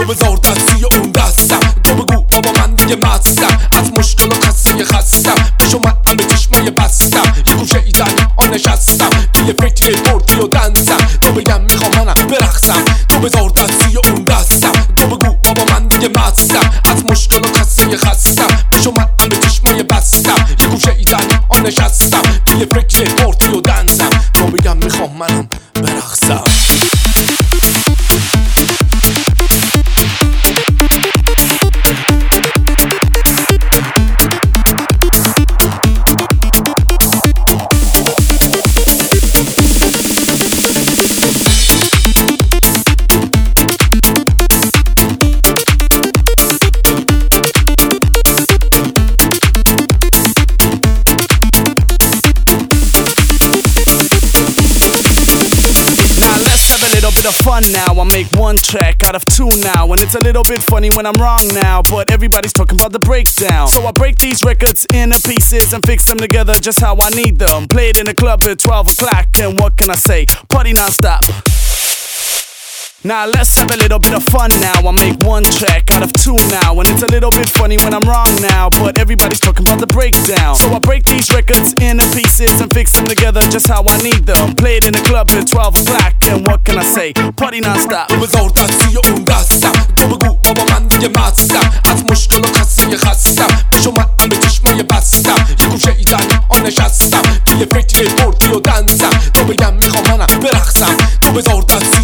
بذار دستی اون دستم، تو بگو بابا من دیگه مستم، از مشکل و قصه خستم، پیش اومد همه چشمای بستم، یه گوشه ای تنها نشستم، توی فکر پرتی و دنسم، تو بگم میخوام منم برقصم، تو بذار دستی اون دستم، تو بگو بابا من دیگه مستم، از مشکل و قصه خستم، پیش اومد همه چشمای بستم، یه گوشه ای تنها نشستم، توی فکر پرتی و دنسم، تو بگم میخوام منم برقصم. Of fun now, I make one track out of two now, and it's a little bit funny when I'm wrong now, but everybody's talking about the breakdown. So I break these records into pieces and fix them together just how I need them. Play it in the club at 12 o'clock, and what can I say? Party non-stop. Now let's have a little bit of fun now. I make one track out of two now, and it's a little bit funny when I'm wrong now, but everybody's talking about the breakdown. So I break these records into pieces and fix them together just how I need them. Play it in the club at 12 o'clock, and what can I say? Party non-stop. بذار دستی اون دستم، تو بگو بابا من دیگه مستم، از مشکل و قصه خستم، پیش اومد همه چشمای بستم، یه گوشه ای تنها نشستم، توی فکر پرتی و دنسم، تو بگم میخوام منم برقصم، تو بذار دستی